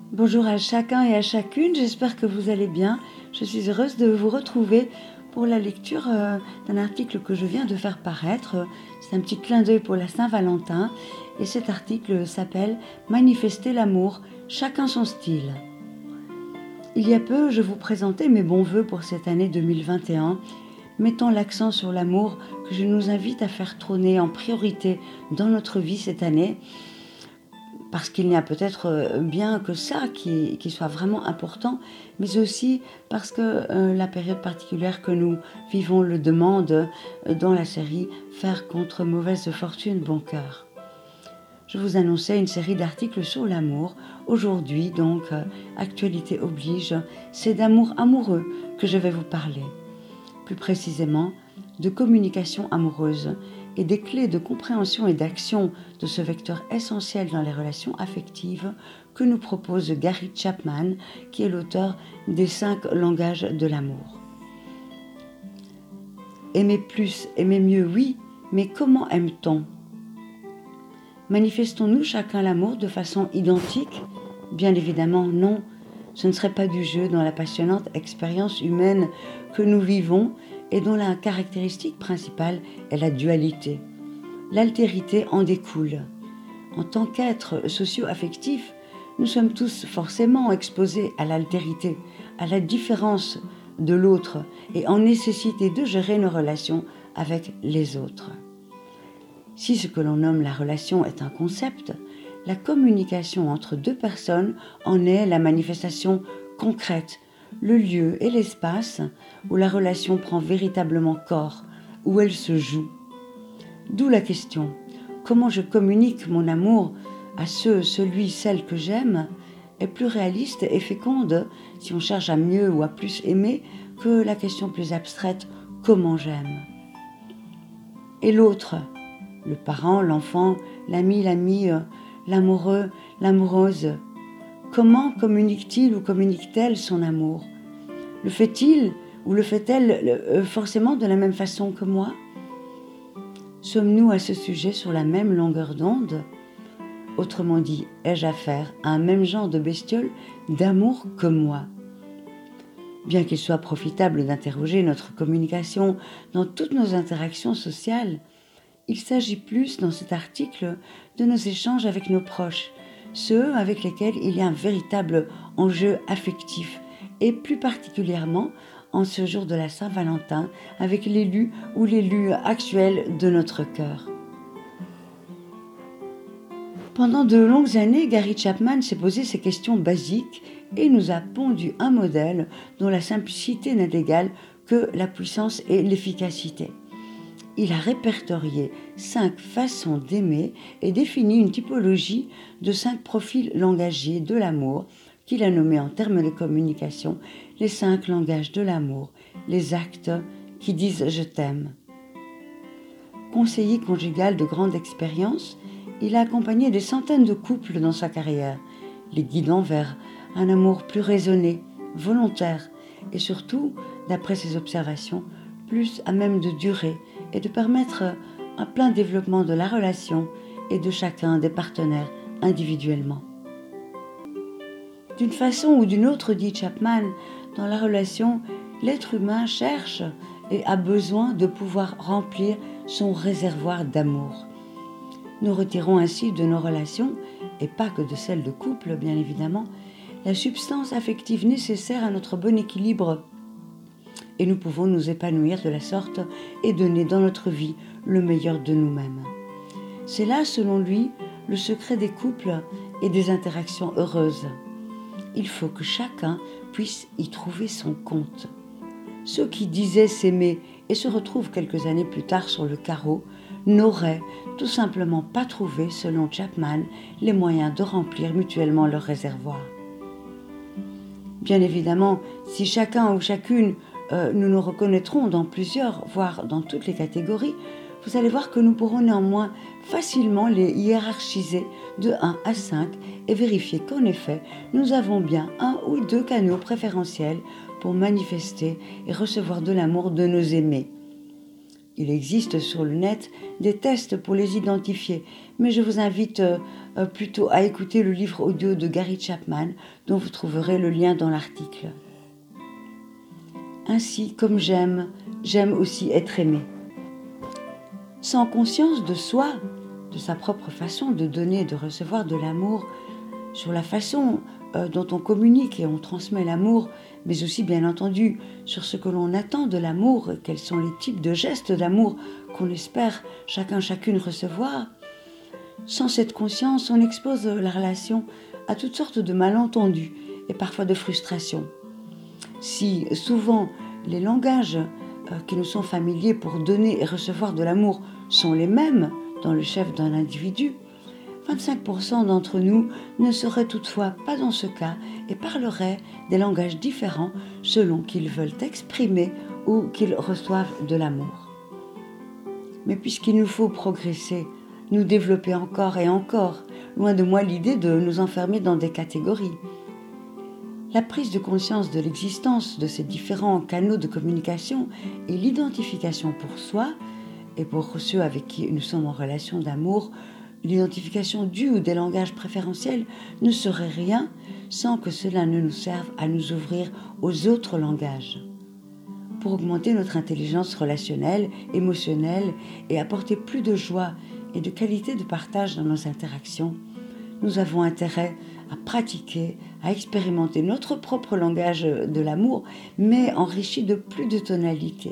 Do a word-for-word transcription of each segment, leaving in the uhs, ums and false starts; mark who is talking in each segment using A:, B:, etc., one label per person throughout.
A: Bonjour à chacun et à chacune, j'espère que vous allez bien. Je suis heureuse de vous retrouver pour la lecture euh, d'un article que je viens de faire paraître. C'est un petit clin d'œil pour la Saint-Valentin et cet article s'appelle « Manifester l'amour, chacun son style ». Il y a peu, je vous présentais mes bons vœux pour cette année deux mille vingt et un, mettant l'accent sur l'amour que je nous invite à faire trôner en priorité dans notre vie cette année, parce qu'il n'y a peut-être bien que ça qui, qui soit vraiment important, mais aussi parce que euh, la période particulière que nous vivons le demande euh, dans la série « Faire contre mauvaise fortune, bon cœur ». Je vous annonçais une série d'articles sur l'amour. Aujourd'hui, donc, euh, actualité oblige, c'est d'amour amoureux que je vais vous parler. Plus précisément, de communication amoureuse et des clés de compréhension et d'action de ce vecteur essentiel dans les relations affectives que nous propose Gary Chapman, qui est l'auteur des cinq langages de l'amour. Aimer plus, aimer mieux, oui, mais comment aime-t-on ? Manifestons-nous chacun l'amour de façon identique ? Bien évidemment, non. Ce ne serait pas du jeu dans la passionnante expérience humaine que nous vivons et dont la caractéristique principale est la dualité. L'altérité en découle. En tant qu'êtres socio-affectifs, nous sommes tous forcément exposés à l'altérité, à la différence de l'autre et en nécessité de gérer nos relations avec les autres. Si ce que l'on nomme la relation est un concept, la communication entre deux personnes en est la manifestation concrète, le lieu et l'espace où la relation prend véritablement corps, où elle se joue. D'où la question, comment je communique mon amour à ceux, celui, celle que j'aime, est plus réaliste et féconde si on cherche à mieux ou à plus aimer que la question plus abstraite, comment j'aime. Et l'autre, le parent, l'enfant, l'ami, l'amie, l'amoureux, l'amoureuse, comment communique-t-il ou communique-t-elle son amour ? Le fait-il ou le fait-elle forcément de la même façon que moi ? Sommes-nous à ce sujet sur la même longueur d'onde ? Autrement dit, ai-je affaire à un même genre de bestiole d'amour que moi ? Bien qu'il soit profitable d'interroger notre communication dans toutes nos interactions sociales, il s'agit plus dans cet article de nos échanges avec nos proches, ceux avec lesquels il y a un véritable enjeu affectif, et plus particulièrement en ce jour de la Saint-Valentin avec l'élu ou l'élue actuel de notre cœur. Pendant de longues années, Gary Chapman s'est posé ces questions basiques et nous a pondu un modèle dont la simplicité n'a d'égal que la puissance et l'efficacité. Il a répertorié cinq façons d'aimer et défini une typologie de cinq profils langagiers de l'amour qu'il a nommé en termes de communication les cinq langages de l'amour, les actes qui disent « je t'aime ». Conseiller conjugal de grande expérience, il a accompagné des centaines de couples dans sa carrière, les guidant vers un amour plus raisonné, volontaire et surtout, d'après ses observations, plus à même de durer et de permettre un plein développement de la relation et de chacun des partenaires individuellement. D'une façon ou d'une autre, dit Chapman, dans la relation, l'être humain cherche et a besoin de pouvoir remplir son réservoir d'amour. Nous retirons ainsi de nos relations, et pas que de celles de couple bien évidemment, la substance affective nécessaire à notre bon équilibre. Et nous pouvons nous épanouir de la sorte et donner dans notre vie le meilleur de nous-mêmes. C'est là, selon lui, le secret des couples et des interactions heureuses. Il faut que chacun puisse y trouver son compte. Ceux qui disaient s'aimer et se retrouvent quelques années plus tard sur le carreau n'auraient tout simplement pas trouvé, selon Chapman, les moyens de remplir mutuellement leur réservoir. Bien évidemment, si chacun ou chacune euh, nous nous reconnaîtrons dans plusieurs, voire dans toutes les catégories, vous allez voir que nous pourrons néanmoins facilement les hiérarchiser de un à cinq et vérifier qu'en effet, nous avons bien un ou deux canaux préférentiels pour manifester et recevoir de l'amour de nos aimés. Il existe sur le net des tests pour les identifier, mais je vous invite euh, euh, plutôt à écouter le livre audio de Gary Chapman, dont vous trouverez le lien dans l'article. Ainsi, comme j'aime, j'aime aussi être aimé. Sans conscience de soi, de sa propre façon de donner et de recevoir de l'amour, sur la façon euh, dont on communique et on transmet l'amour, mais aussi bien entendu sur ce que l'on attend de l'amour, quels sont les types de gestes d'amour qu'on espère chacun chacune recevoir. Sans cette conscience, on expose la relation à toutes sortes de malentendus et parfois de frustrations. Si souvent les langages euh, qui nous sont familiers pour donner et recevoir de l'amour sont les mêmes dans le chef d'un individu, vingt-cinq pour cent d'entre nous ne seraient toutefois pas dans ce cas et parleraient des langages différents selon qu'ils veulent exprimer ou qu'ils reçoivent de l'amour. Mais puisqu'il nous faut progresser, nous développer encore et encore, loin de moi l'idée de nous enfermer dans des catégories. La prise de conscience de l'existence de ces différents canaux de communication et l'identification pour soi et pour ceux avec qui nous sommes en relation d'amour, l'identification du ou des langages préférentiels ne serait rien sans que cela ne nous serve à nous ouvrir aux autres langages. Pour augmenter notre intelligence relationnelle, émotionnelle et apporter plus de joie et de qualité de partage dans nos interactions, nous avons intérêt à pratiquer, à expérimenter notre propre langage de l'amour, mais enrichi de plus de tonalités.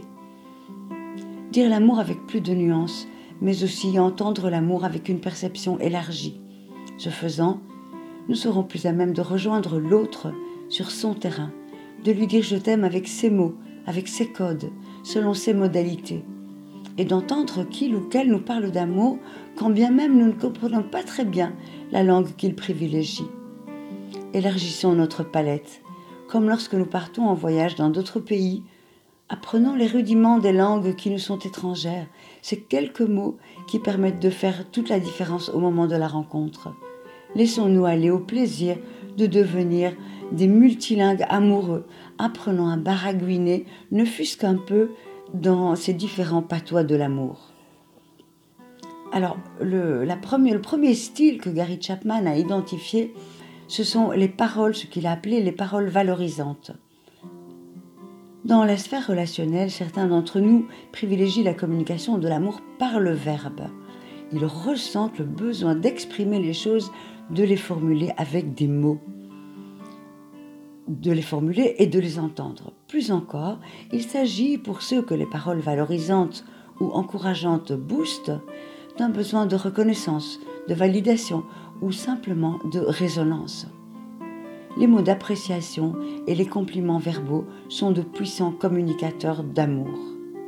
A: Dire l'amour avec plus de nuances, mais aussi entendre l'amour avec une perception élargie. Ce faisant, nous serons plus à même de rejoindre l'autre sur son terrain, de lui dire je t'aime avec ses mots, avec ses codes, selon ses modalités, et d'entendre qu'il ou qu'elle nous parle d'amour, quand bien même nous ne comprenons pas très bien la langue qu'il privilégie. Élargissons notre palette, comme lorsque nous partons en voyage dans d'autres pays, apprenons les rudiments des langues qui nous sont étrangères, ces quelques mots qui permettent de faire toute la différence au moment de la rencontre. Laissons-nous aller au plaisir de devenir des multilingues amoureux, apprenant à baragouiner, ne fût-ce qu'un peu, dans ces différents patois de l'amour. Alors, le, la première, le premier style que Gary Chapman a identifié, ce sont les paroles, ce qu'il a appelé les paroles valorisantes. Dans la sphère relationnelle, certains d'entre nous privilégient la communication de l'amour par le verbe. Ils ressentent le besoin d'exprimer les choses, de les formuler avec des mots, de les formuler et de les entendre. Plus encore, il s'agit pour ceux que les paroles valorisantes ou encourageantes boostent, d'un besoin de reconnaissance, de validation ou simplement de résonance. Les mots d'appréciation et les compliments verbaux sont de puissants communicateurs d'amour.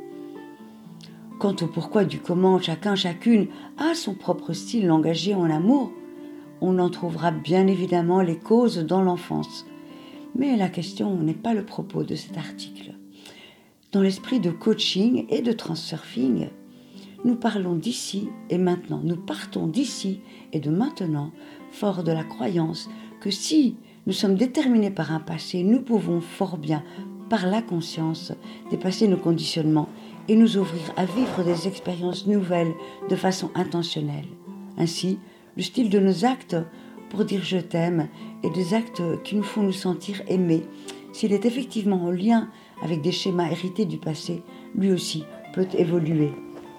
A: Quant au pourquoi du comment chacun, chacune a son propre style langagier en amour, on en trouvera bien évidemment les causes dans l'enfance. Mais la question n'est pas le propos de cet article. Dans l'esprit de coaching et de transurfing, nous parlons d'ici et maintenant. Nous partons d'ici et de maintenant, fort de la croyance que si nous sommes déterminés par un passé, nous pouvons fort bien, par la conscience, dépasser nos conditionnements et nous ouvrir à vivre des expériences nouvelles de façon intentionnelle. Ainsi, le style de nos actes pour dire je t'aime et des actes qui nous font nous sentir aimés, s'il est effectivement en lien avec des schémas hérités du passé, lui aussi peut évoluer.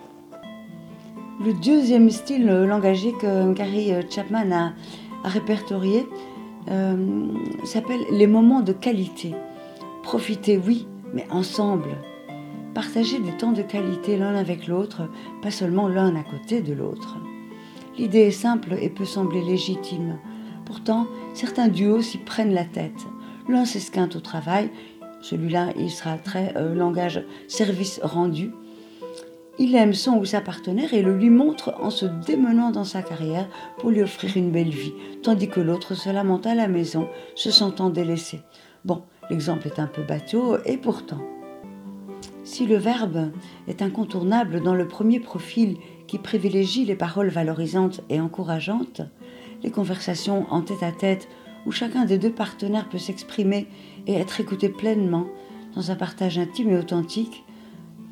A: Le deuxième style langagier que Gary Chapman a, a répertorié euh, s'appelle les moments de qualité. Profiter, oui, mais ensemble. Partager des temps de qualité l'un avec l'autre, pas seulement l'un à côté de l'autre. L'idée est simple et peut sembler légitime. Pourtant, certains duos s'y prennent la tête. L'un s'esquinte au travail, celui-là il sera très euh, langage service rendu. Il aime son ou sa partenaire et le lui montre en se démenant dans sa carrière pour lui offrir une belle vie, tandis que l'autre se lamente à la maison, se sentant délaissé. Bon, l'exemple est un peu bateau, et pourtant. Si le verbe est incontournable dans le premier profil qui privilégie les paroles valorisantes et encourageantes, les conversations en tête-à-tête où chacun des deux partenaires peut s'exprimer et être écouté pleinement dans un partage intime et authentique,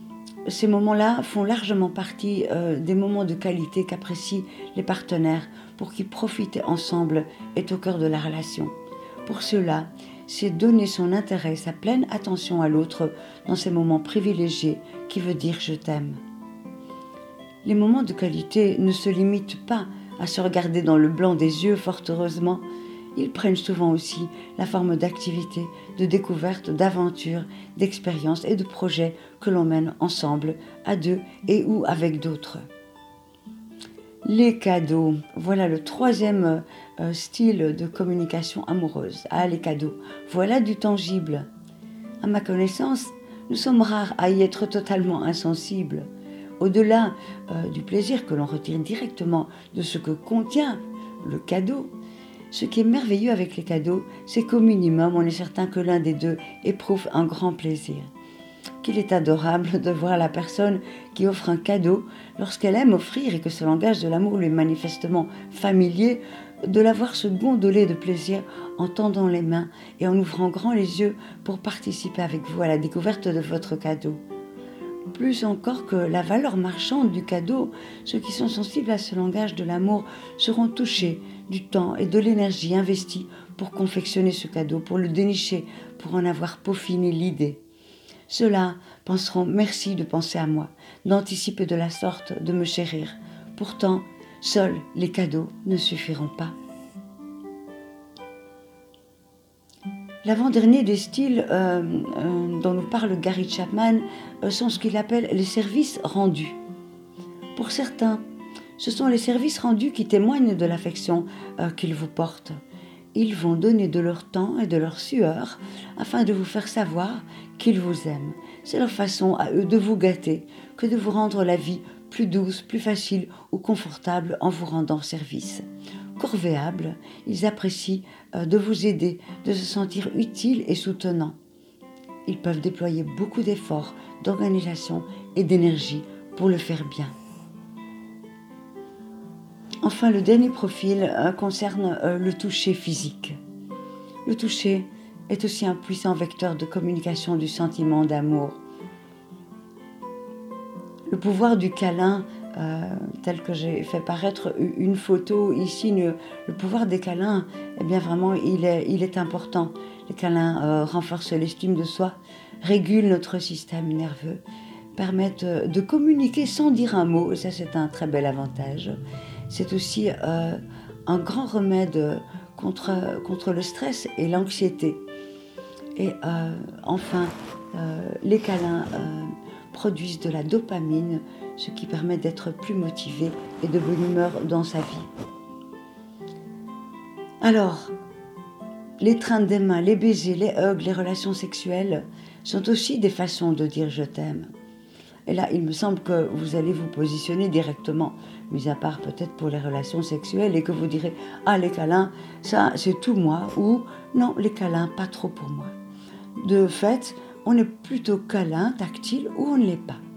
A: ces moments-là font largement partie euh, des moments de qualité qu'apprécient les partenaires pour qui profiter ensemble est au cœur de la relation. Pour cela, c'est donner son intérêt, sa pleine attention à l'autre dans ces moments privilégiés qui veut dire je t'aime. Les moments de qualité ne se limitent pas à se regarder dans le blanc des yeux, fort heureusement. Ils prennent souvent aussi la forme d'activités, de découvertes, d'aventures, d'expériences et de projets que l'on mène ensemble, à deux et ou avec d'autres. Les cadeaux, voilà le troisième euh, style de communication amoureuse. Ah, les cadeaux, voilà du tangible. À ma connaissance, nous sommes rares à y être totalement insensibles. Au-delà euh, du plaisir que l'on retire directement de ce que contient le cadeau, ce qui est merveilleux avec les cadeaux, c'est qu'au minimum, on est certain que l'un des deux éprouve un grand plaisir. Qu'il est adorable de voir la personne qui offre un cadeau, lorsqu'elle aime offrir et que ce langage de l'amour lui est manifestement familier, de la voir se gondoler de plaisir en tendant les mains et en ouvrant grand les yeux pour participer avec vous à la découverte de votre cadeau. Plus encore que la valeur marchande du cadeau, ceux qui sont sensibles à ce langage de l'amour seront touchés du temps et de l'énergie investie pour confectionner ce cadeau, pour le dénicher, pour en avoir peaufiné l'idée. Ceux-là penseront merci de penser à moi, d'anticiper de la sorte, de me chérir. Pourtant, seuls les cadeaux ne suffiront pas. L'avant-dernier des styles euh, euh, dont nous parle Gary Chapman euh, sont ce qu'il appelle les services rendus. Pour certains, ce sont les services rendus qui témoignent de l'affection euh, qu'ils vous portent. Ils vont donner de leur temps et de leur sueur afin de vous faire savoir qu'ils vous aiment. C'est leur façon à eux de vous gâter que de vous rendre la vie plus douce, plus facile ou confortable en vous rendant service. Corvéables, ils apprécient euh, de vous aider, de se sentir utiles et soutenants. Ils peuvent déployer beaucoup d'efforts, d'organisation et d'énergie pour le faire bien. Enfin, le dernier profil euh, concerne euh, le toucher physique. Le toucher est aussi un puissant vecteur de communication du sentiment d'amour. Le pouvoir du câlin, euh, tel que j'ai fait paraître une photo ici, le, le pouvoir des câlins, eh bien vraiment, il est, il est important. Les câlins euh, renforcent l'estime de soi, régulent notre système nerveux, permettent de communiquer sans dire un mot, et ça c'est un très bel avantage. C'est aussi euh, un grand remède contre, contre le stress et l'anxiété. Et euh, enfin, euh, les câlins euh, produisent de la dopamine, ce qui permet d'être plus motivé et de bonne humeur dans sa vie. Alors, l'étreinte des mains, les baisers, les hugs, les relations sexuelles sont aussi des façons de dire je t'aime. Et là, il me semble que vous allez vous positionner directement, mis à part peut-être pour les relations sexuelles, et que vous direz « Ah, les câlins, ça, c'est tout moi » ou « Non, les câlins, pas trop pour moi ». De fait, on est plutôt câlin, tactile, ou on ne l'est pas.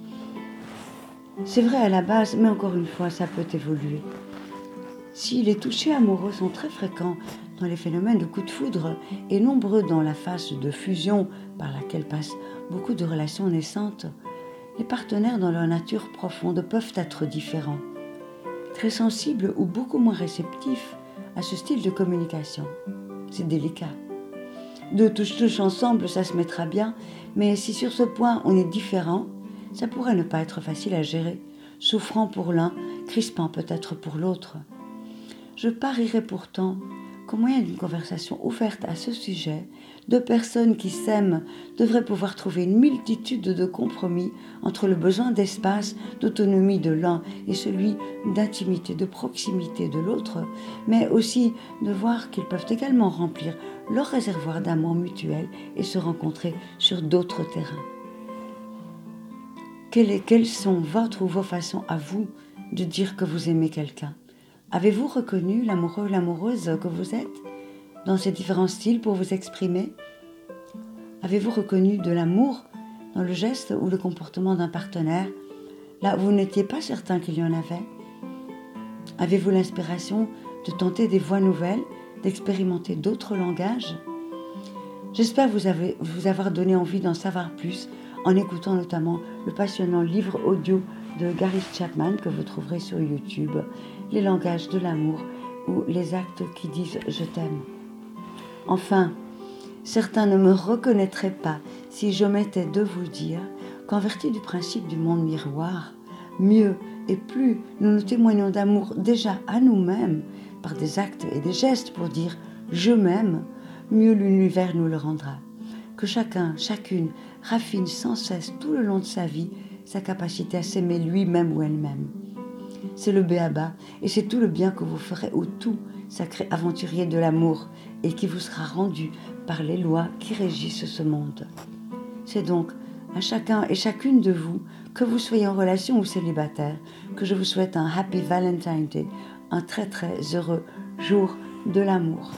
A: C'est vrai à la base, mais encore une fois, ça peut évoluer. Si les touchés amoureux sont très fréquents dans les phénomènes de coups de foudre et nombreux dans la phase de fusion par laquelle passent beaucoup de relations naissantes, les partenaires dans leur nature profonde peuvent être différents, très sensibles ou beaucoup moins réceptifs à ce style de communication. C'est délicat. Deux touche-touche ensemble, ça se mettra bien, mais si sur ce point on est différent, ça pourrait ne pas être facile à gérer, souffrant pour l'un, crispant peut-être pour l'autre. Je parierais pourtant qu'au moyen d'une conversation ouverte à ce sujet, deux personnes qui s'aiment devraient pouvoir trouver une multitude de compromis entre le besoin d'espace, d'autonomie de l'un et celui d'intimité, de proximité de l'autre, mais aussi de voir qu'ils peuvent également remplir leur réservoir d'amour mutuel et se rencontrer sur d'autres terrains. Quelles, est, quelles sont votre ou vos façons à vous de dire que vous aimez quelqu'un ? Avez-vous reconnu l'amoureux ou l'amoureuse que vous êtes dans ces différents styles pour vous exprimer ? Avez-vous reconnu de l'amour dans le geste ou le comportement d'un partenaire, là où vous n'étiez pas certain qu'il y en avait ? Avez-vous l'inspiration de tenter des voies nouvelles, d'expérimenter d'autres langages ? J'espère vous, avez, vous avoir donné envie d'en savoir plus en écoutant notamment le passionnant livre audio de Gary Chapman que vous trouverez sur YouTube, Les langages de l'amour ou Les actes qui disent je t'aime. Enfin, certains ne me reconnaîtraient pas si j'omettais de vous dire qu'en vertu du principe du monde miroir, mieux et plus nous nous témoignons d'amour déjà à nous-mêmes par des actes et des gestes pour dire « je m'aime », mieux l'univers nous le rendra. Que chacun, chacune raffine sans cesse tout le long de sa vie sa capacité à s'aimer lui-même ou elle-même. C'est le b.a.-ba et c'est tout le bien que vous ferez au tout sacré aventurier de l'amour et qui vous sera rendu par les lois qui régissent ce monde. C'est donc à chacun et chacune de vous, que vous soyez en relation ou célibataire, que je vous souhaite un Happy Valentine's Day, un très très heureux jour de l'amour.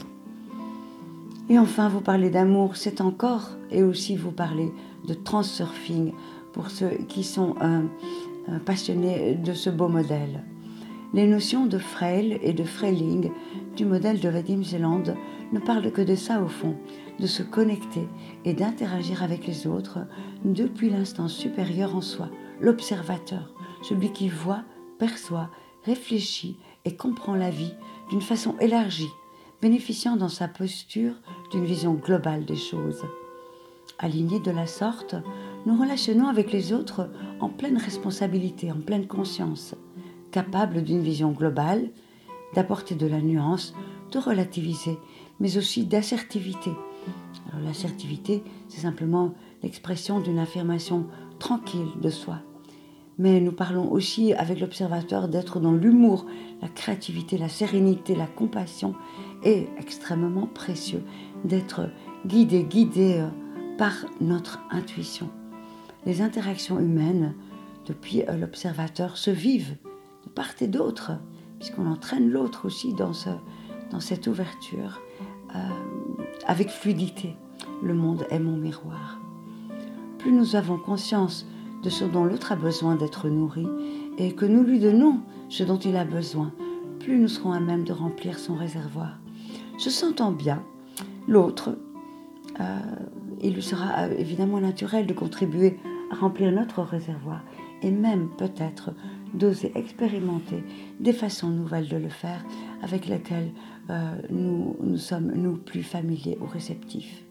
A: Et enfin, vous parler d'amour, c'est encore et aussi vous parler de transurfing pour ceux qui sont euh, euh, passionnés de ce beau modèle. Les notions de frail et de frailing du modèle de Vadim Zeland ne parlent que de ça au fond, de se connecter et d'interagir avec les autres depuis l'instant supérieur en soi, l'observateur, celui qui voit, perçoit, réfléchit et comprend la vie d'une façon élargie, bénéficiant dans sa posture d'une vision globale des choses. Alignés de la sorte, nous relationnons avec les autres en pleine responsabilité, en pleine conscience, capables d'une vision globale, d'apporter de la nuance, de relativiser, mais aussi d'assertivité. Alors l'assertivité, c'est simplement l'expression d'une affirmation tranquille de soi. Mais nous parlons aussi avec l'observateur d'être dans l'humour, la créativité, la sérénité, la compassion et, extrêmement précieux, d'être guidé, guidé par notre intuition. Les interactions humaines, depuis l'observateur, se vivent de part et d'autre, puisqu'on entraîne l'autre aussi dans, ce, dans cette ouverture, euh, avec fluidité. Le monde est mon miroir. Plus nous avons conscience de ce dont l'autre a besoin d'être nourri et que nous lui donnons ce dont il a besoin, plus nous serons à même de remplir son réservoir. Se sentant bien, l'autre, euh, il lui sera euh, évidemment naturel de contribuer à remplir notre réservoir et même peut-être d'oser expérimenter des façons nouvelles de le faire avec lesquelles euh, nous, nous sommes, nous, plus familiers ou réceptifs.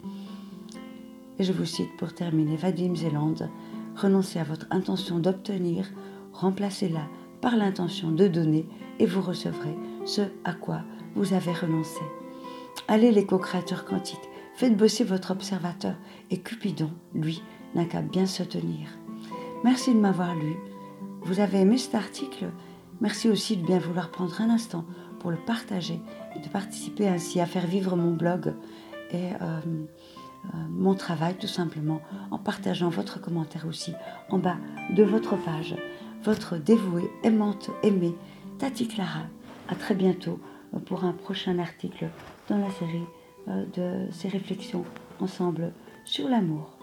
A: Et je vous cite pour terminer Vadim Zeland, renoncez à votre intention d'obtenir, remplacez-la par l'intention de donner et vous recevrez ce à quoi vous avez renoncé. Allez les co-créateurs quantiques, faites bosser votre observateur et Cupidon, lui, n'a qu'à bien se tenir. Merci de m'avoir lu. Vous avez aimé cet article? Merci aussi de bien vouloir prendre un instant pour le partager et de participer ainsi à faire vivre mon blog et euh, euh, mon travail tout simplement en partageant votre commentaire aussi en bas de votre page. Votre dévouée, aimante, aimée, Tati Clara. À très bientôt pour un prochain article dans la série euh, de ces réflexions ensemble sur l'amour.